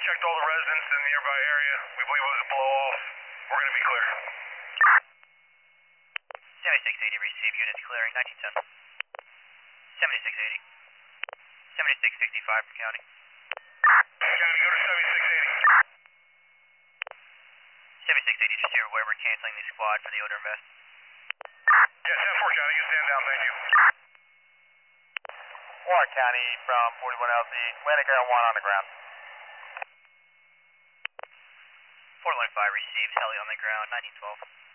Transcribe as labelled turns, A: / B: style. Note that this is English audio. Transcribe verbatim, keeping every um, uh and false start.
A: checked all the residents in the nearby area. We believe it was a blow-off. We're going to be clear.
B: seventy-six eighty received, units clearing, nineteen ten. seventy-six eighty. seventy-six sixty-five for county.
A: County, go to seventy-six eighty.
B: seventy-six eighty, just here where we're canceling the squad for the odor invest.
A: Yeah, ten four County, you stand down, thank you.
C: Warren County from forty-one L Z, Atlantic Air one on the ground.
B: four one five received, heli on the ground, nineteen twelve.